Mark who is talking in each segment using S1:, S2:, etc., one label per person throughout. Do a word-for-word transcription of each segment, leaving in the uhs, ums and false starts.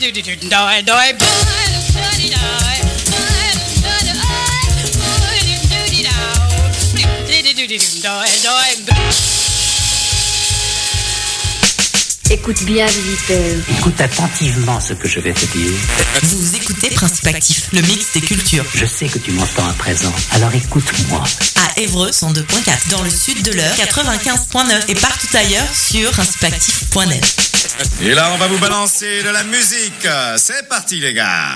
S1: Écoute bien, visiteur.
S2: Écoute attentivement ce que je vais te dire.
S3: Vous écoutez Principe Actif, le mix des cultures.
S2: Je sais que tu m'entends à présent, alors écoute-moi.
S3: À Évreux, cent deux virgule quatre, dans le sud de l'Eure, quatre-vingt-quinze virgule neuf et partout ailleurs sur principe actif point net.
S4: Et là, on va vous balancer de la musique. C'est parti, les gars.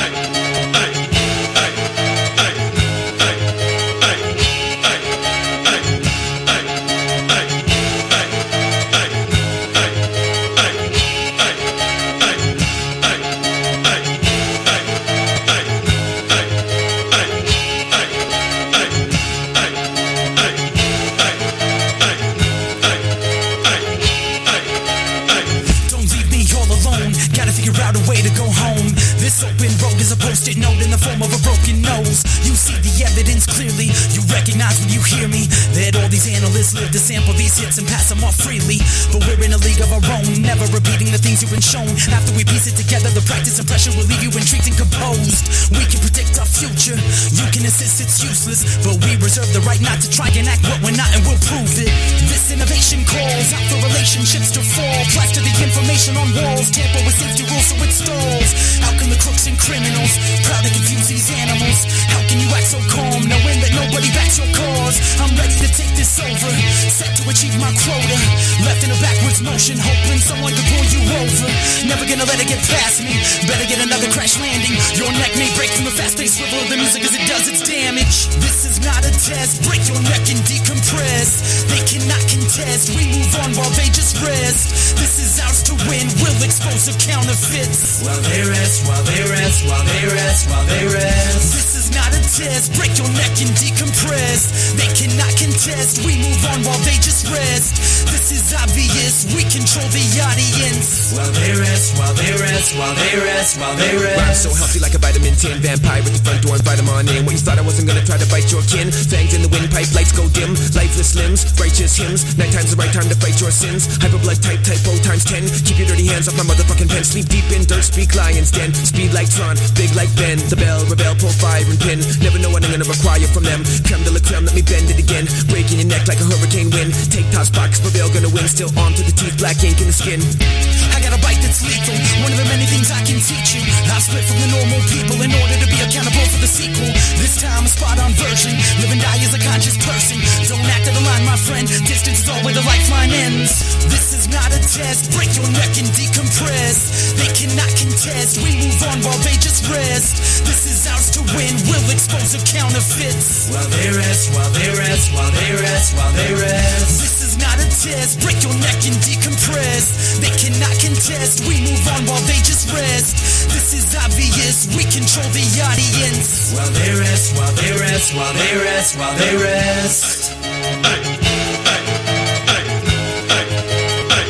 S5: Open road is a post-it note in the form of a broken nose. You see the evidence clearly, you recognize when you hear me that all these analysts live to sample these hits and pass them off freely. But we're in a league of our own, never repeating the things you've been shown. After we piece it together, the practice and pressure will leave you intrigued and composed. We can predict our future, you can insist it's useless, but we reserve the right not to try and act what we're not, and we'll prove it. This innovation calls out for relationships to fall, plaster the information on walls, tamper with safety rules so it stalls. How can the crooks and criminals proud to confuse these animals? How can you act so calm knowing that nobody backs your cause? I'm ready to take this over, set to achieve my quota, left in a backwards motion, hoping someone could pull you over. Never gonna let it get past me, better get another crash landing. Your neck may break from the fast-paced swivel of the music as it does its damage. This is not a test, break your neck and decompress. They cannot contest, we move on while they just rest. This is ours to win, we'll expose the counterfeits. While they rest, while they rest, while they rest, while they rest. This is not a test, break your neck and decompress. They cannot contest, we move on while they just rest. This is obvious, we control the audience. While they rest, while they rest, while they rest, while they rest.
S6: Rhyme so healthy like a vitamin ten, vampire at the front door, invite them on in. What you thought I wasn't gonna try to bite your kin? Fangs in the windpipe, lights go dim, lifeless limbs, righteous hymns. Nighttime's the right time to fight your sins. Hyper blood type, typo times ten. Keep your dirty hands off my motherfucking pen. Sleep deep in dirt, speak lion's den. Speed like Tron, big like Ben. The bell, rebel, pull fire and pin. Never know what I'm gonna require from them. Creme de la creme, let me bend it again. Breaking your neck like a hurricane wind. Take top spot, cause prevail gonna win. Still armed to the teeth, black ink in the skin.
S5: I got a bite that's lethal, one of the many things I can teach you. I've split from the normal people in order to be accountable for the sequel. This time a spot-on version, live and die as a conscious person. Don't act out of line, my friend, distance is all where the lifeline ends. This is not a test, break your neck and decompress. They cannot contest, we move on while they just rest. This is ours to win, we'll expose the counterfeits. While they rest, while they rest, while they rest, while they rest. This is not a test, break your neck and decompress. They cannot contest, we move on while they just rest. This is obvious, we control the audience. While they rest, while they rest, while they rest, while they rest. Hey, hey, hey, hey, hey, hey,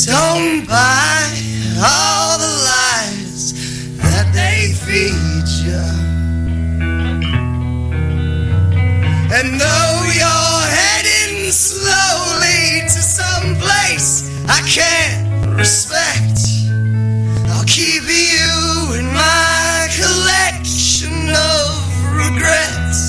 S7: Don't buy all the lies that they feed you. And though you're heading slowly to some place I can't respect, I'll keep you in my collection of regrets.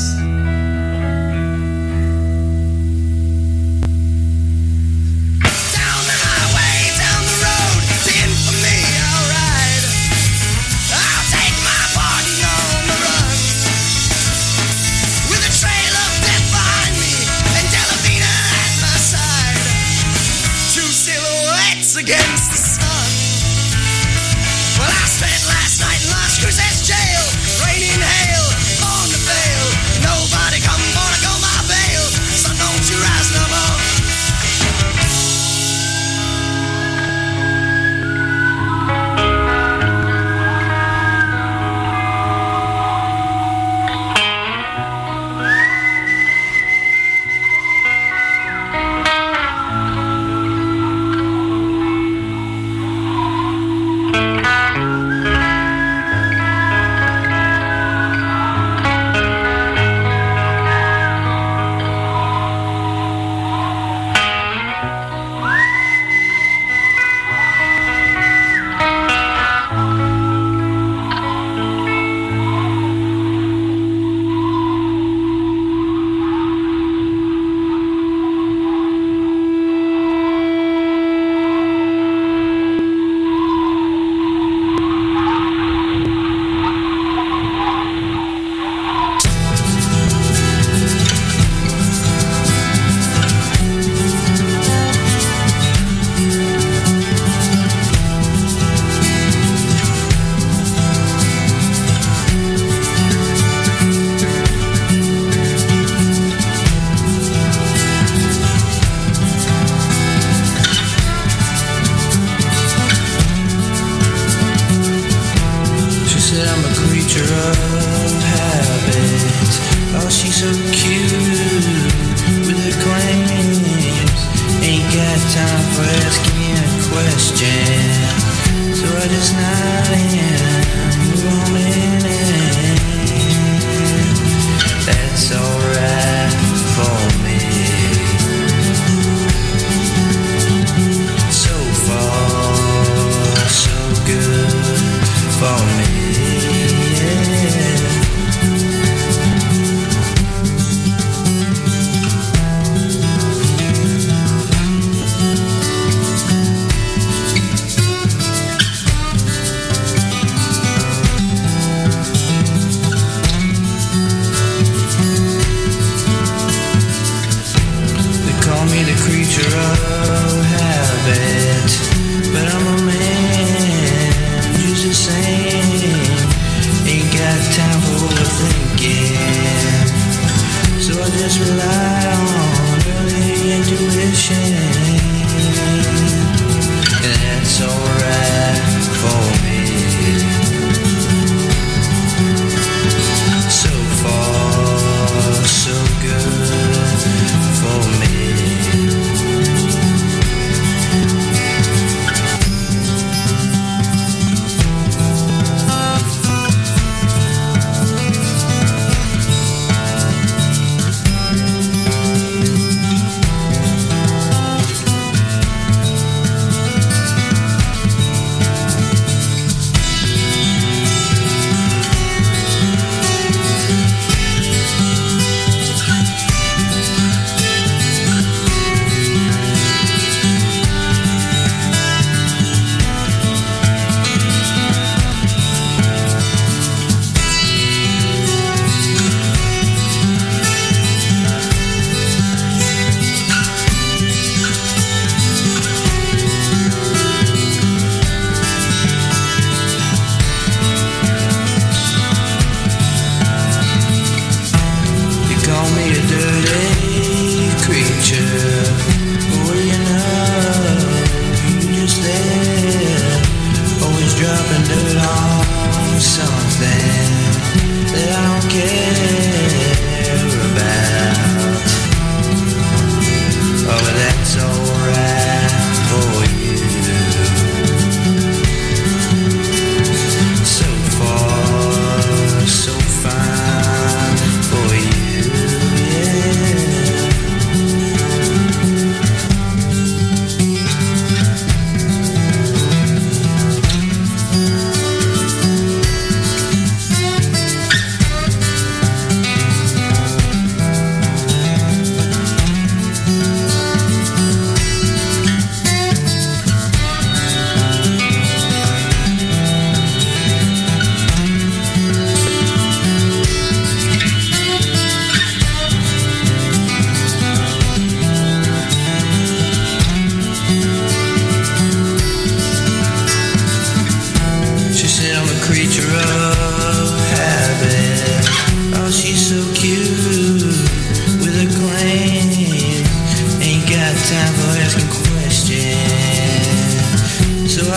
S7: Against the sun. Well, I spent last night in Las Cruces jail, rain and hail, born to fail. Nobody come gonna go my bail, so don't you rise no more.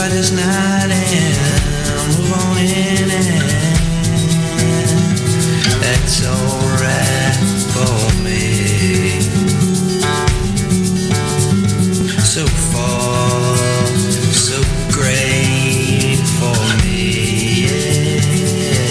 S8: what is not and move on in it. That's alright for me. So far, so great for me, yeah.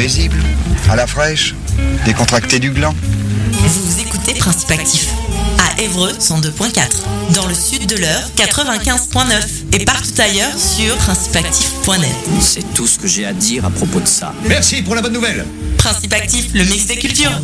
S9: paisible, à la fraîche, décontracté du gland.
S3: Vous écoutez Principe Actif à Évreux cent deux point quatre, dans le sud de l'Eure quatre-vingt-quinze point neuf et partout ailleurs sur principe actif point net.
S2: C'est tout ce que j'ai à dire à propos de ça.
S4: Merci pour la bonne nouvelle.
S3: Principe Actif, le mix des cultures.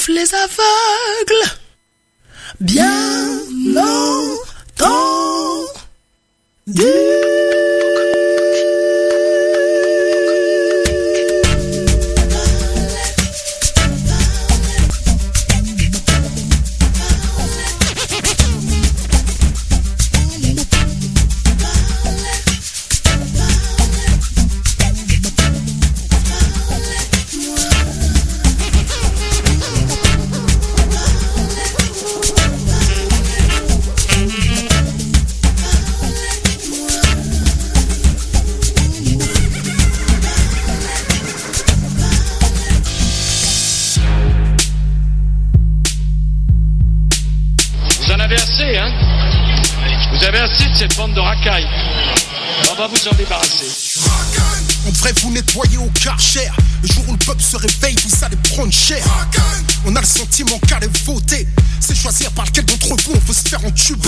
S10: sauf les aveugles. Bien longtemps. Du...
S11: Cette bande de racailles, on va vous en débarrasser.
S10: On devrait vous nettoyer au Karcher. Le jour où le peuple se réveille, vous allez prendre cher. On a le sentiment qu'aller voter, c'est choisir par lequel d'entre vous on veut se faire entuber.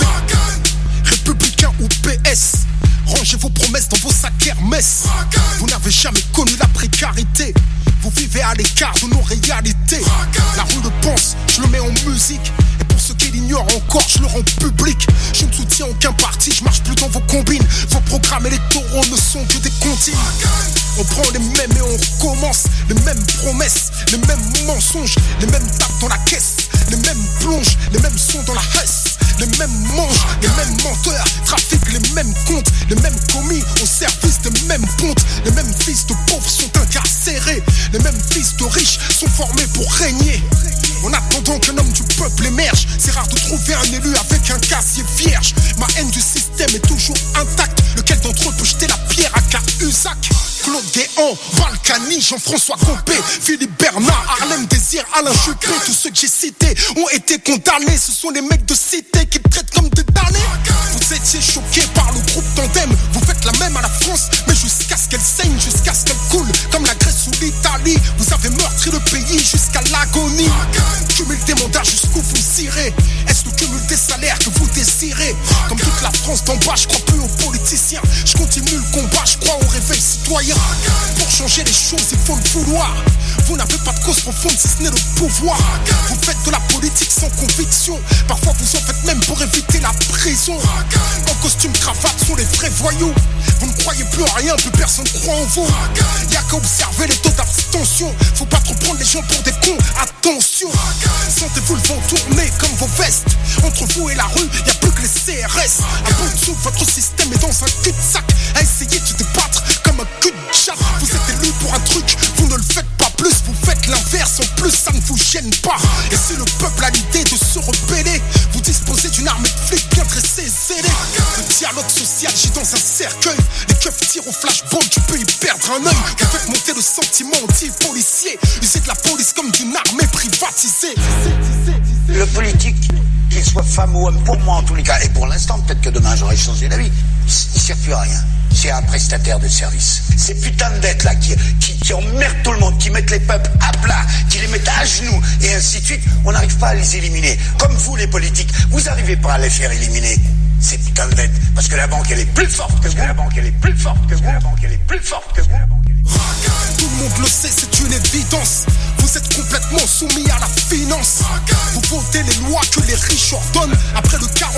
S10: Républicain ou P S, rangez vos promesses dans vos sacs Hermès. Vous n'avez jamais connu la précarité, vous vivez à l'écart de nos réalités. La rue le pense, je le mets en musique. Et pour ceux qui l'ignorent encore, je le rends public. Je ne soutiens aucun parti, je marche plus dans vos combines. Vos programmes électoraux ne sont que des comptines. On prend les mêmes et on recommence. Les mêmes promesses, les mêmes mensonges, les mêmes tapes dans la caisse, les mêmes plonges, les mêmes sons dans la hesse. Les mêmes manches, les mêmes menteurs, trafiquent les mêmes comptes, les mêmes commis au service des mêmes pontes. Les mêmes fils de pauvres sont incarcérés, les mêmes fils de riches sont formés pour régner. En attendant qu'un homme du peuple émerge, c'est rare de trouver un élu avec un casier vierge. Ma haine du système est toujours intacte. Lequel d'entre eux peut jeter la pierre à Cahuzac? Claude Guéant, Balkany, Jean-François Copé, Philippe Bernard, Harlem Désir, Alain Juppé. Tous ceux que j'ai cités ont été condamnés. Ce sont les mecs de cité qui te traitent comme des damnés. Vous étiez choqués par le groupe Tandem. Vous faites la même à la France, mais jusqu'à ce qu'elle saigne, jusqu'à ce qu'elle coule, comme la Grèce ou l'Italie. Vous avez meurtri le pays jusqu'à l'agonie. Cumul des mandats jusqu'où vous irez. Est-ce le cumul des salaires que vous désirez? Comme toute la France d'en bas, je crois plus aux politiciens. Je continue le combat, je crois au réveil citoyen. Pour changer les choses, il faut le vouloir. Vous n'avez pas de cause profonde si ce n'est le pouvoir. Vous faites de la politique sans conviction. Parfois vous en faites même pour éviter la prison. En costume cravate sont les vrais voyous. Vous ne croyez plus en rien, plus personne croit en vous. Y'a qu'à observer les taux d'abstention. Faut pas trop prendre les gens pour des cons, attention. Sentez-vous le vent tourner comme vos vestes. Entre vous et la rue, y'a plus que les C R S. À bout de souffle, votre système est dans un cul-de-sac. À essayer de se débattre comme un cul de chat. Vous êtes élu pour un truc, vous ne le faites pas plus. Vous faites l'inverse, en plus ça ne vous gêne pas. Et si le peuple a l'idée de se rebeller, vous disposez d'une armée de flics bien dressée et zélée. Le dialogue social gît dans un cercueil. Les keufs tirent au flashball, tu peux y perdre un œil. Vous faites monter le sentiment anti-policier. Usez de la police comme d'une armée privatisée.
S12: Le politique, qu'il soit femme ou homme, pour moi en tous les cas, et pour l'instant, peut-être que demain j'aurai changé d'avis, il ne sert plus à rien. C'est un prestataire de service. Ces putains de dettes là qui, qui, qui emmerdent tout le monde, qui mettent les peuples à plat, qui les mettent à genoux, et ainsi de suite, on n'arrive pas à les éliminer. Comme vous les politiques, vous n'arrivez pas à les faire éliminer. Ces putains de dettes. Parce que la banque elle est plus forte que vous. La banque elle est plus forte que vous. La banque elle est plus forte que vous.
S10: Tout le monde le sait, c'est une évidence. Vous êtes complètement soumis à la finance. Vous votez les lois que les riches ordonnent. Après le quarante